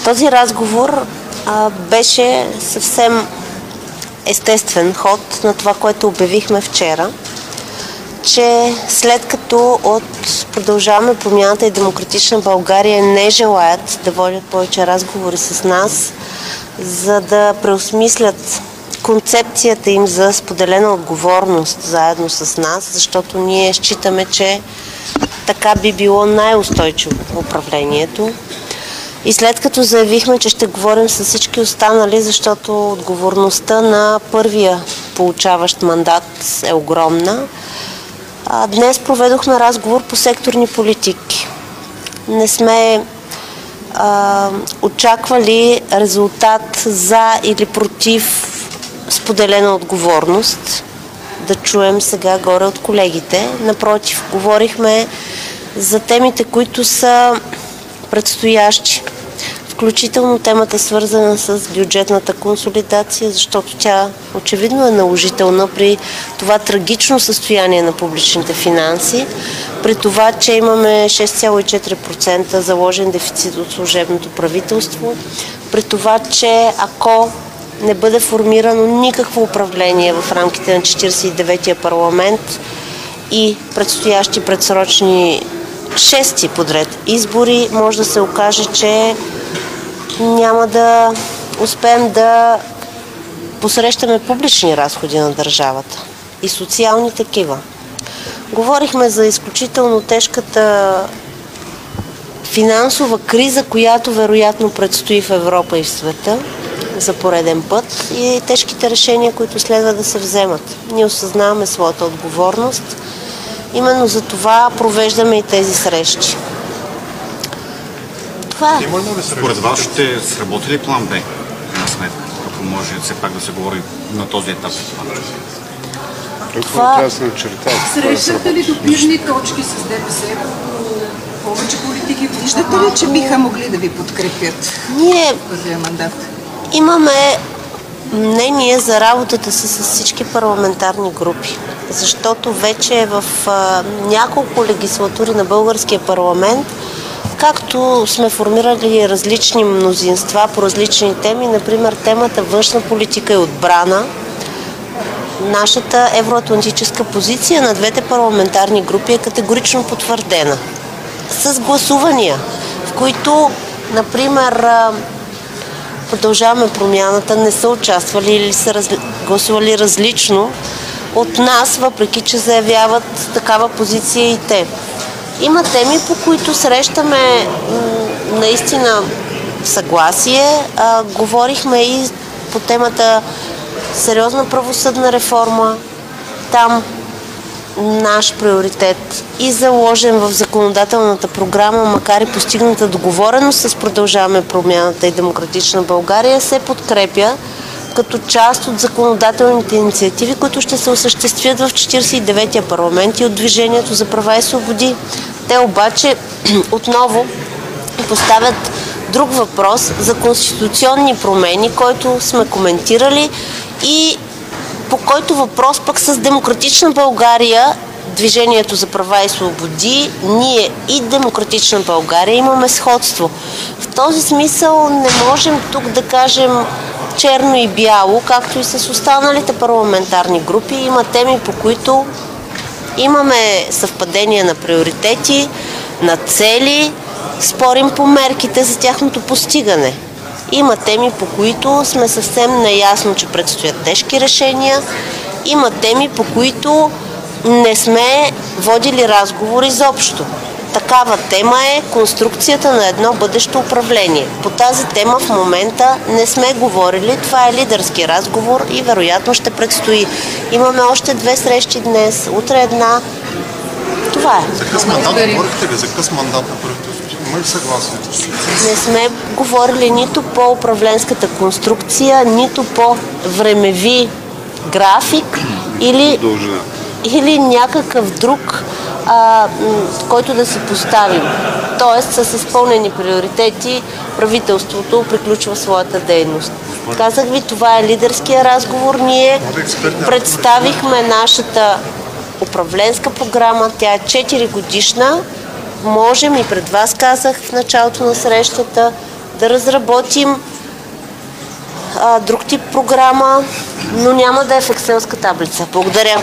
Този разговор беше съвсем естествен ход на това, което обявихме вчера, че след като от Продължаваме промяната и Демократична България не желаят да водят повече разговори с нас, за да преосмислят концепцията им за споделена отговорност заедно с нас, защото ние считаме, че така би било най-устойчиво управлението. И след като заявихме, че ще говорим с всички останали, защото отговорността на първия получаващ мандат е огромна, днес проведохме разговор по секторни политики. Не сме очаквали резултат за или против споделена отговорност да чуем сега горе от колегите. Напротив, говорихме за темите, които са предстоящи. Включително темата, свързана с бюджетната консолидация, защото тя очевидно е наложителна при това трагично състояние на публичните финанси, при това, че имаме 6,4% заложен дефицит от служебното правителство, при това, че ако не бъде формирано никакво управление в рамките на 49-я парламент и предстоящи предсрочни 6 подред избори, може да се окаже, че няма да успеем да посрещаме публични разходи на държавата и социални такива. Говорихме за изключително тежката финансова криза, която вероятно предстои в Европа и в света за пореден път и тежките решения, които следва да се вземат. Ние осъзнаваме своята отговорност. Именно за това провеждаме и тези срещи. Това е. Според вас ще сработи ли план Б, на сметка, ако може все пак да се говори на този етап? Срещате ли допирни точки с ДПС по повече политики? Виждате ли, че биха могли да ви подкрепят Ние първия мандат? Имаме мнение за работата си с всички парламентарни групи, защото вече в няколко легислатури на българския парламент, както сме формирали различни мнозинства по различни теми, например темата външна политика и отбрана, нашата евроатлантическа позиция на двете парламентарни групи е категорично потвърдена. С гласувания, в които, например, Продължаваме промяната не са участвали или са гласували различно от нас, въпреки че заявяват такава позиция и те. Има теми, по които срещаме наистина съгласие. Говорихме и по темата сериозна правосъдна реформа. Там наш приоритет и заложен в законодателната програма, макар и постигната договореност с Продължаваме промяната и Демократична България, се подкрепя като част от законодателните инициативи, които ще се осъществят в 49-я парламент и от Движението за права и свободи. Те обаче отново поставят друг въпрос за конституционни промени, който сме коментирали и по който въпрос пък с Демократична България, Движението за права и свободи, ние и Демократична България имаме сходство. В този смисъл не можем тук да кажем черно и бяло, както и с останалите парламентарни групи. Има теми, по които имаме съвпадение на приоритети, на цели, спорим по мерките за тяхното постигане. Има теми, по които сме съвсем наясно, че предстоят тежки решения. Има теми, по които не сме водили разговор изобщо. Такава тема е конструкцията на едно бъдещо управление. По тази тема в момента не сме говорили. Това е лидерски разговор и вероятно ще предстои. Имаме още 2 срещи днес, утре една. Това е. За къс мандат говорихте ли? За къс мандат на правителството? Има ли съгласие? Не сме говорили нито по управленската конструкция, нито по времеви график или някакъв друг, който да си поставим. Тоест с изпълнени приоритети правителството приключва своята дейност. Казах ви, това е лидерския разговор. Ние представихме нашата управленска програма. Тя е 4 годишна. Можем и пред вас казах в началото на срещата да разработим друг тип програма, но няма да е в екселска таблица. Благодаря.